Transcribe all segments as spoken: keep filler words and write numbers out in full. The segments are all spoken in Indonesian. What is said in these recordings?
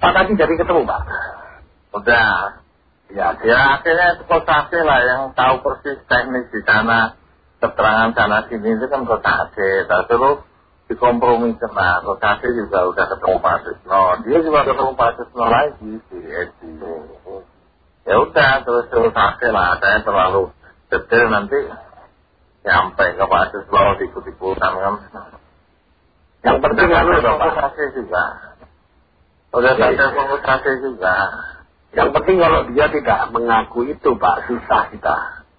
Bapak tadi jadi ketemu Pak? Udah. Ya, ya akhirnya itu kosasi lah yang tahu persis teknis di sana, keterangan sana sini itu kan kosasi. Terus dikompromikan lah, kosasi juga udah ketemu Pak Susno, dia juga ketemu Pak Susno lagi si Edi. Ya udah terus terus hasil lah, saya terlalu detail nanti nyampe ke Pak Susno ikut-ikutan kan. Yang penting kan udah kosasi juga, udah ada kosasi juga. Yang penting kalau dia tidak mengaku itu Pak, susah kita.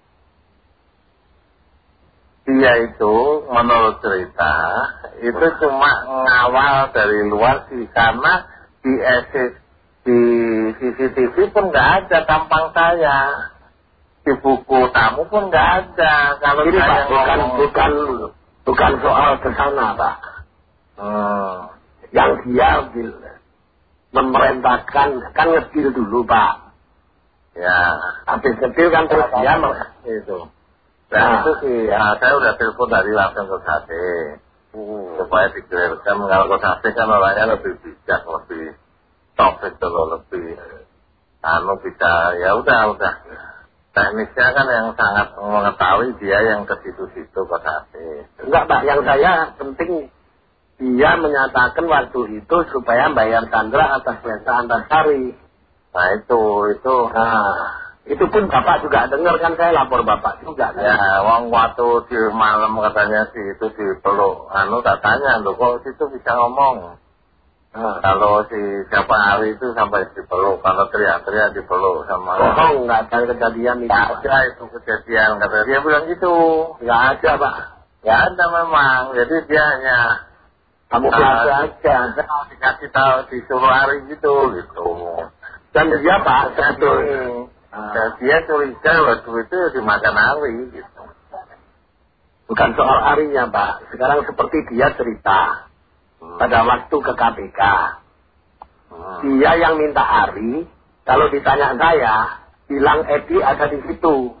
Dia itu menurut cerita itu cuma ngawal dari luar sih, karena di S di C C T V pun nggak ada tampang saya, di buku tamu pun nggak ada. Kalau ini saya Pak bukan ngomong, bukan bukan soal kesana Pak. hmm. Yang dia memerintahkan kan ngetil dulu Pak. Ya, habis ngetil kan terus dia itu. Dan nah, itu sih, ya, saya udah telepon tadi langsung ke Sate, hmm. supaya dikelirkan. Kalau ke Sate kan orangnya lebih bijak, lebih top itu loh, lebih anu bisa, ya udah udah. Teknisnya kan yang sangat mengetahui dia yang ke situ-situ ke Sate. Enggak Pak, yang saya penting dia menyatakan waktu itu supaya bayar Chandra atas jasa Antasari. Nah itu, itu. Nah, itu pun Bapak juga dengar kan, saya lapor Bapak juga kan? Ya, wong waktu di malam katanya sih itu dipeluk, anu katanya, loh kok situ bisa ngomong. Nah, kalau si siapa hari itu sampai dipeluk, kalau teriak-teriak dipeluk sama. Oh, nggak ada kejadian itu. Nggak ada itu kejadian, kata dia bilang gitu. Nggak ada Pak. Nggak ada memang, jadi dia hanya kamu biasa aja. Dikasih tahu disuruh hari gitu, gitu. Dan dia Pak, satu. Dan dia curiga waktu itu dimakan Ari gitu. Bukan soal Arinya Pak. Sekarang seperti dia cerita hmm. pada waktu ke K P K. Hmm. Dia yang minta Ari. Kalau ditanya saya, bilang Edi ada di situ.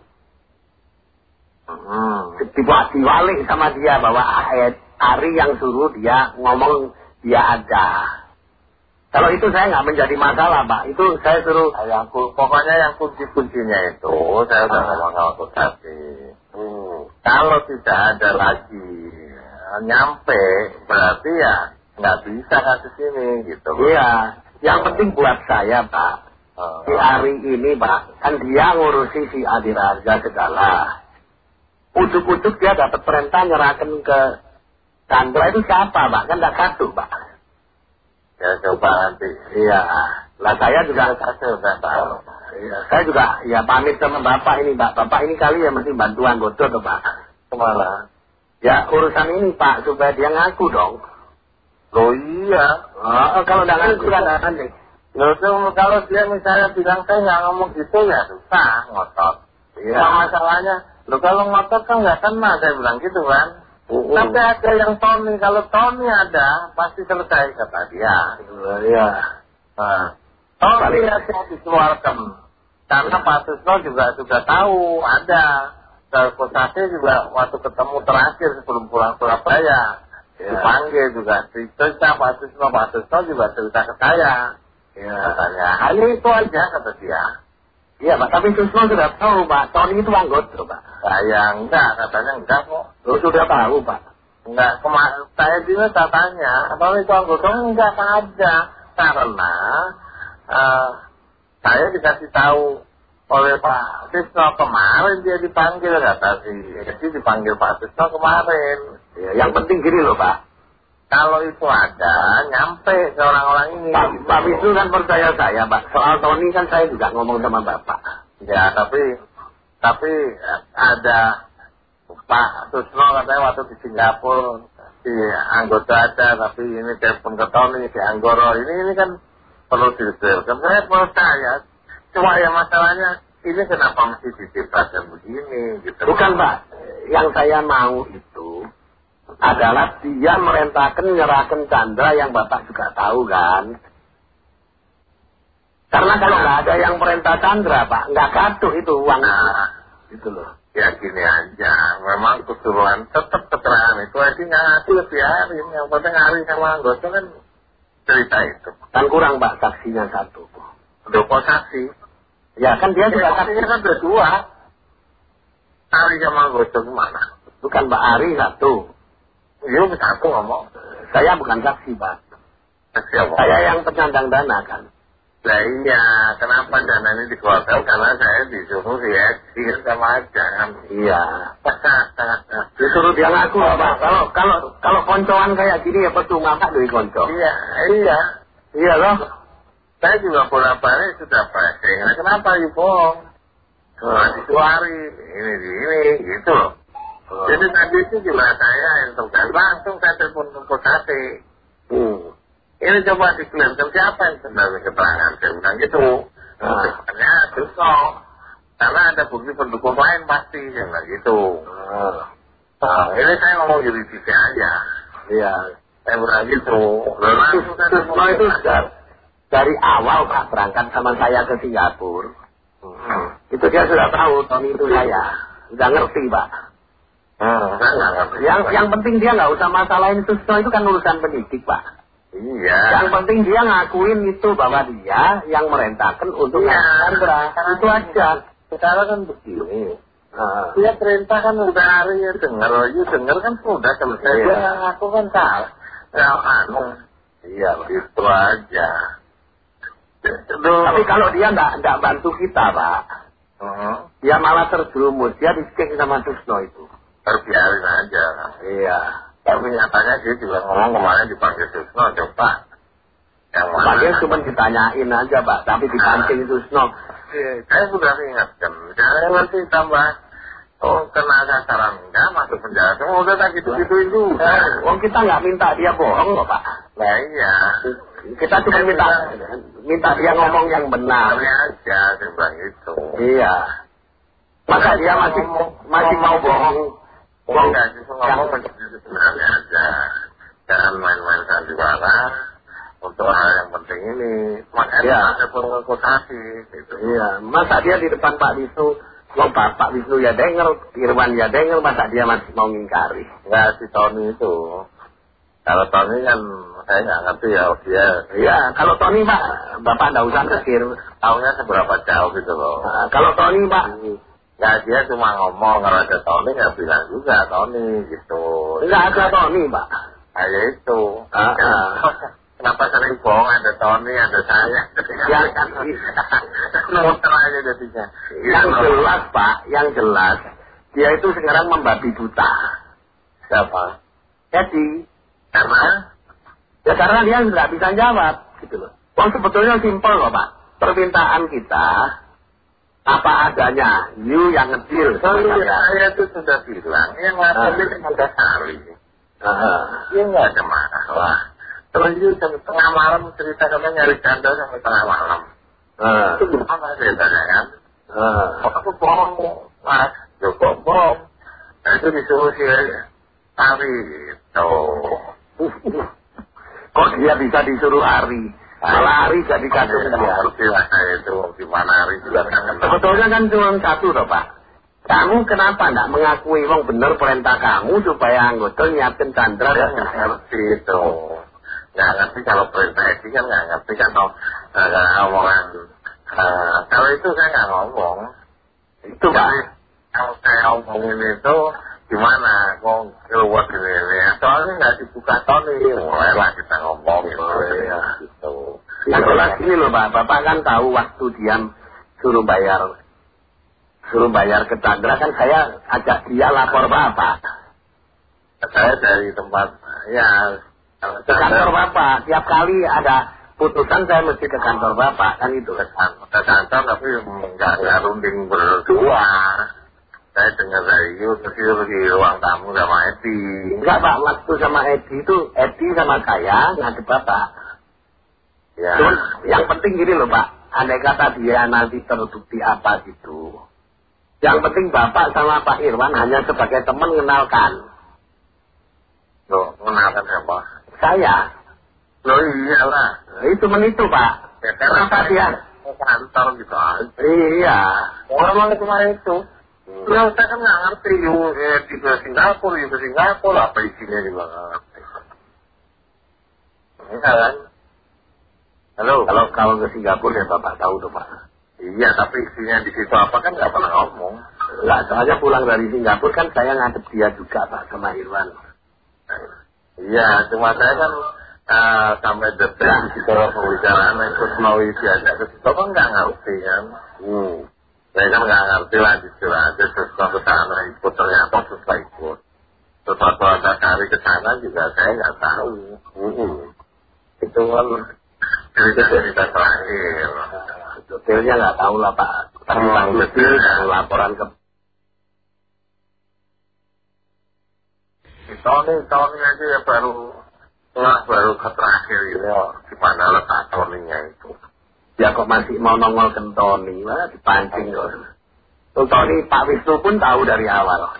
Hmm. Dibuat diwalik sama dia bahwa Ari yang suruh dia ngomong dia ada. Kalau itu saya nggak menjadi masalah Pak, itu saya suruh. Yang, pokoknya yang kunci-kuncinya itu saya udah ngomong sama Kusati. Hmm. Kalau tidak ada lagi nyampe, berarti ya nggak bisa kasus ini gitu. Iya, yang penting buat saya Pak, hmm. si Ari ini Pak, kan dia ngurusi si Adi Raja segala. Ujuk-ujuk dia dapat perintah nyerahkan ke Chandra itu siapa Pak? Kan nggak satu Pak. Ya coba nanti. Iya. Lah saya juga hasil dan tahu. Iya. Saya juga ya pamit sama Bapak ini Pak. Bapak ini kali ya mesti bantuan bodoh tuh Pak. Kemana? Ya urusan ini Pak supaya dia ngaku dong. Loh iya. Oh, kalau udah ngaku kan aneh. Loh kalau dia misalnya bilang saya nggak ngomong gitu ya susah ngotot. Iya. Nah, masalahnya, loh kalau ngotot kan nggak kena saya bilang gitu kan. Uh, uh. Tapi ada yang Tony, kalau Tony ada pasti selesai kata dia. Uh, iya. Nah, Tony yang dikeluarkan karena Pak Susno juga sudah tahu ada. Kusati juga waktu ketemu terakhir sebelum pulang Surabaya yeah. dipanggil juga cerita Pak Susno, Pak Susno juga cerita ke saya. Yeah. Katanya hanya itu aja kata dia. Iya Pak, tapi Susno sudah tahu Pak, Tony itu anggota Pak. Saya enggak, katanya enggak kok. Lo sudah tahu Pak? Enggak, kemarin saya juga tanya, Tony itu anggota enggak ada. Karena uh, saya dikasih tahu oleh Pak Susno kemarin dia dipanggil, kata si jadi dipanggil Pak Susno kemarin. Ya, yang penting gini loh Pak. Kalau itu ada, nyampe ke orang-orang ini. Pak, Pak Wisnu kan percaya saya, Pak. Soal Tony kan saya juga ngomong sama Bapak. Ya, tapi tapi ada Pak Susno katanya waktu di Singapura si anggota ada, tapi ini telepon ke Tony, si Anggoro. Ini ini kan perlu didetailkan. Saya percaya. Cuma ya masalahnya, ini kenapa mesti didebatkan begini gitu. Bukan Pak, yang saya mau itu adalah dia merintahkan menyerahkan Chandra yang Bapak juga tahu kan. Karena kalau nggak ada yang perintah Chandra Pak, nggak katuh itu uang. Nah, itu loh. Ya gini aja, memang keseluruhan tetap keterangan itu aja nggak ngasih biarin. Yang penting hari sama anggota kan cerita itu. Kan kurang Pak saksinya satu. Udah kok saksi? Ya kan dia juga saksinya kan ada dua. Ari sama Gojo gimana? Bukan Pak Ari satu. Iya satu ngomong. Saya bukan saksi Pak. Saksi apa? Saya yang penyandang dana kan. Nah iya, kenapa dana ini dikeluarkan? Karena saya disuruh ya, dia sama aja kan. Iya. Disuruh dia ngaku Pak. Kalau kalau kalau koncoan kayak gini ya percuma Pak dari konco. Iya, iya. Iya loh. Saya juga bolak-balik sudah pressing. Nah, kenapa you bohong? Nah, disuari, ini, ini, gitu loh. Oh. Jadi tadi itu juga saya yang terkait. Langsung saya telepon ke Posati. Hmm. Ini coba diklaimkan siapa yang sebenarnya keterangan. Saya bilang gitu. Nah. Sebenarnya Susno. Karena ada bukti pendukung lain pasti. Saya bilang gitu. Nah. Nah, ini saya ngomong juridisnya aja. Iya. Saya bilang gitu. Lalu Susno itu sudah dari awal Pak berangkat sama saya ke Singapura. Hmm. Itu dia sudah tahu Tony itu saya. Sudah ngerti Pak. Hmm, saya nggak ngerti. Yang, yang penting dia nggak usah masalahin Susno itu kan urusan penyidik Pak. Iya. Yang penting dia ngakuin itu bahwa dia yang merintahkan untuk iya. Chandra. Itu aja. Sekarang kan begini. Nah. Dia perintah kan udah hari ya denger. Ya denger kan sudah selesai. Iya. Dia ngaku kan salah. Ya anu. Iya Pak. Itu aja. Duh. Tapi kalau dia nggak nggak bantu kita Pak. Uh-huh. Dia malah terjerumus. Dia di-cek sama Susno itu. Terbiarin aja. Iya. Tapi nyatanya dia juga ngomong kemarin dipanggil Susno, coba. Yang mana? Dia cuma ditanyain aja Pak, tapi dipancing Susno. Iya, saya sudah ingatkan. Jangan nanti tambah, oh kena sasaran enggak, masuk penjara. Oh, udah tak gitu-gituin juga. Oh, kita nggak minta dia bohong kok Pak. Nah iya. Kita cuma minta, minta dia ngomong yang benar. Benar aja, saya bilang itu. Iya. Masa dia masih masih mau bohong? Oh enggak, justru ngomong menjadi sebenarnya aja. Jangan main-main sandiwara untuk hal yang penting ini. Makanya ya. Ada provokasi gitu. Iya, masa dia di depan Pak Wisnu, mau Pak, Pak Wisnu ya denger, Irwan ya denger, masa dia masih mau ngingkari? Enggak, si Tony itu. Kalau Tony kan saya nggak ngerti ya dia. Iya, kalau Tony Pak, Bapak nggak usah pikir. Tahunya seberapa jauh gitu loh. Nah, kalau Tony Pak. Ya dia cuma ngomong, kalau ada Tony nggak bilang juga Tony gitu. Nggak ada Tony Pak. Nah ya itu. Uh, uh. Kenapa sering bohong, ada Tony, ada saya. Yang kan muter aja jadinya. Yang jelas Pak, yang jelas dia itu sekarang membabi buta. Siapa? Jadi karena ya karena dia nggak bisa jawab gitu loh. Oh sebetulnya simpel loh Pak. Permintaan kita apa adanya, you yang ngedil. Oh iya, saya itu sudah bilang, yang ngambil kan ada Sari. Dia nggak ada masalah. Terus you tengah malam cerita katanya nyari Chandra sampai tengah malam. Itu gimana ceritanya kan? Aku bohong, Mas. Joko bohong. Nah itu disuruh si Sari gitu. Kok dia bisa disuruh Ari? Malah Ari jadi kacau dia. Ngerti lah saya itu gimana Ari juga kan. Sebetulnya kan cuma satu loh Pak. Kamu kenapa nggak mengakui wong bener perintah kamu supaya anggota nyiapin Chandra? Ya nggak ngerti itu. Nggak ngerti kalau perintah itu kan nggak ngerti kan kalau omongan. Kalau itu saya nggak ngomong. Itu Pak. Kalau saya ngomongin itu gimana? Kok keluar ini ya? Soalnya nggak dibuka Tony. Mulailah kita ngomong gitu. Ya. Gitu. Yang jelas ini loh Pak. Bapak kan tahu waktu dia suruh bayar. Suruh bayar ke Chandra kan saya ajak dia lapor Bapak. Saya dari tempat ya. Ke kantor Bapak. Tiap kali ada putusan saya mesti ke kantor Bapak. Kan itu. Ke kantor tapi nggak runding berdua. Saya dengar dari you, terus you di ruang tamu sama Edi. Enggak Pak, waktu sama Edi itu, Edi sama saya ngadep Bapak. Ya. Cuman yang penting gini loh Pak, andai kata dia nanti terbukti apa gitu. Yang penting Bapak sama Pak Irwan hanya sebagai teman mengenalkan. Loh, mengenalkan siapa? Saya. Loh iyalah. Itu menitu Pak. Ya, kenapa dia? Ke kantor gitu aja. Iya. Orang kemarin itu. Ya saya kan nggak ngerti, yuk eh, di Singapura, yuk ke Singapura, apa isinya juga nggak ngerti. Enggak kan? Halo. Kalau kalau ke Singapura ya Bapak tahu tuh Pak. Iya, tapi isinya di situ apa kan nggak pernah ngomong. Enggak, soalnya pulang dari Singapura kan saya ngadep dia juga Pak sama Irwan. Iya, cuma saya kan uh, sampai detik di situ pembicaraan ikut mau diajak ke situ kan nggak ngerti kan. Hmm. Saya kan nggak ngerti lah jujur aja terus ke sana ikut ternyata susah ikut. Sesuatu ada kali ke sana juga saya nggak tahu. Hmm. Itu kan cerita-cerita terakhir. detailnya nggak tahu lah Pak. Tadi Oh, Pak Yudi ya. laporan ke Tony, Tony aja ya baru lah baru ke terakhir ini oh, gimana letak Tony-nya itu. Ya kok masih mau nongol ke Tony, wah dipancing kok. Tuh Tony Pak Wisnu pun tahu dari awal.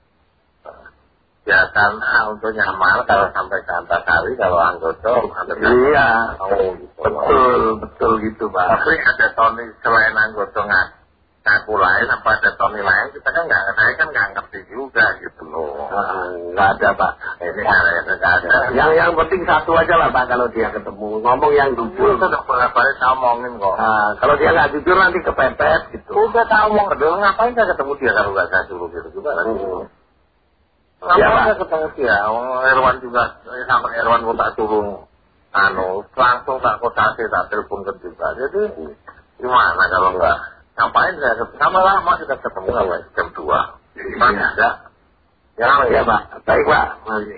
Ya karena untuk nyamar kalau sampai ke Antasari kalau anggota Iya, oh, gitu. betul, betul gitu Pak. Tapi ada Tony selain anggota nggak ngaku lain apa ada Tony lain kita kan nggak, saya kan nggak ngerti juga gitu loh. Nggak ada Pak. Ini nggak ada. Yang yang penting satu aja lah Pak kalau dia ketemu ngomong yang jujur. Udah berapa kali saya omongin kok. Nah, kalau dia nggak jujur nanti kepepet gitu. Udah saya omong kedua ngapain saya ketemu dia kalau nggak saya suruh gitu juga kan. Ya Pak. Saya ketemu dia, Irwan juga sama Irwan pun tak suruh anu langsung tak konsultasi tak telepon ke juga. Jadi gimana kalau nggak ngapain saya ketemu sama lama kita ketemu sampai jam dua. Gimana? Ya, Ya Pak. Baik Pak.